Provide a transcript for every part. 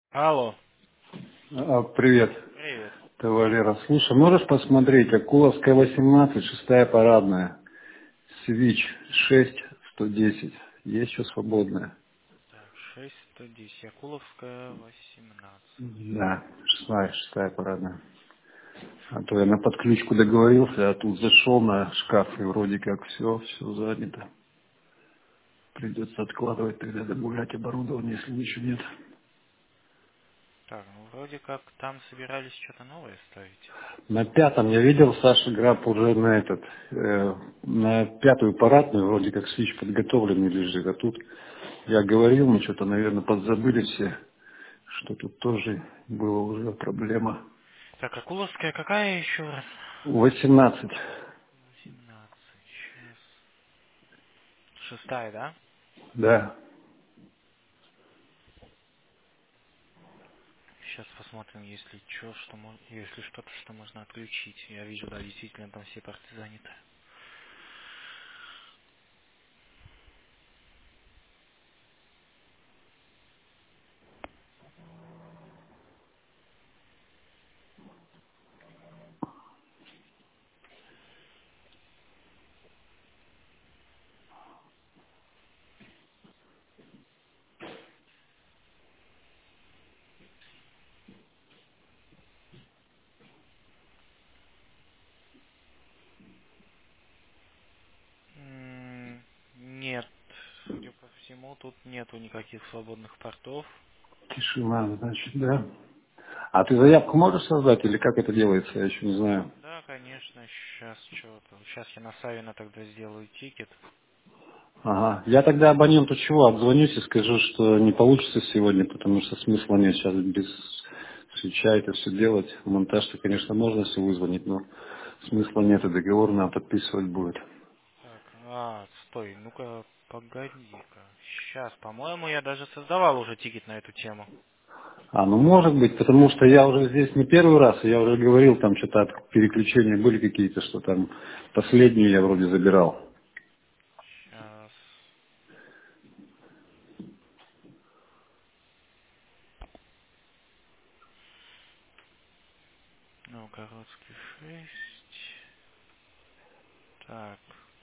Алло, Привет, привет. это Валера. Слушай, можешь посмотреть, Акуловская 18, шестая парадная, Свич 6, 110. Есть что свободное? Так, 610, Якуловская, 18. Да, шестая парадная. А то я на подключку договорился, а тут зашел на шкаф, и вроде как все занято. Придется откладывать тогда, добавлять оборудование, если ничего нет. Так, ну вроде как там собирались что-то новое ставить. На пятом я видел, Саша Граб уже на на пятую парадную, вроде как свич подготовленный лежит, а тут я говорил, мы что-то, наверное, подзабыли все, что тут тоже была уже проблема. Так, Акуловская какая еще раз? 18. 18, сейчас. Шестая, да? Да. Сейчас посмотрим, если что, если что-то, что можно отключить. Я вижу, да, действительно там все порты заняты. Нет, судя по всему, тут нету никаких свободных портов. Тишина, значит, да. А ты заявку можешь создать или как это делается, я еще не знаю. Да, конечно, сейчас что-то. Сейчас я на Савина тогда сделаю тикет. Ага. Я тогда абоненту чего? Отзвонюсь и скажу, что не получится сегодня, потому что смысла нет сейчас без свеча это все делать. Монтаж-то, конечно, можно все вызвонить, но смысла нет, и договор надо подписывать будет. Так, стой, ну-ка, погоди-ка. Сейчас, по-моему, я даже создавал уже тикет на эту тему. Ну может быть, потому что я уже здесь не первый раз, и я уже говорил, там что-то от переключения были какие-то, что там последнюю я вроде забирал. Сейчас. Новгородский 6. Так.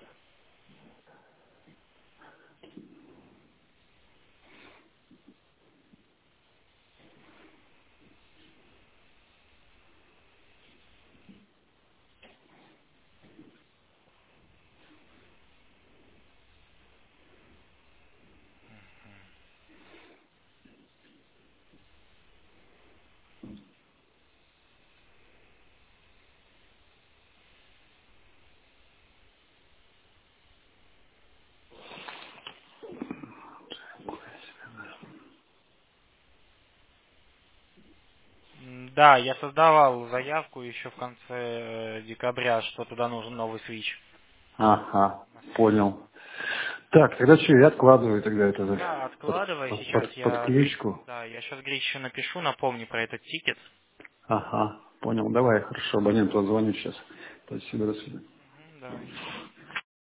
Да, я создавал заявку еще в конце декабря, что туда нужен новый свич. Ага, понял. Так, тогда что, я откладываю тогда это Да, откладывай сейчас. подключку. Да, я сейчас Грише напишу, напомни про этот тикет. Ага, понял. Давай, хорошо, абоненту отзвоню сейчас. Спасибо, до свидания. Давай.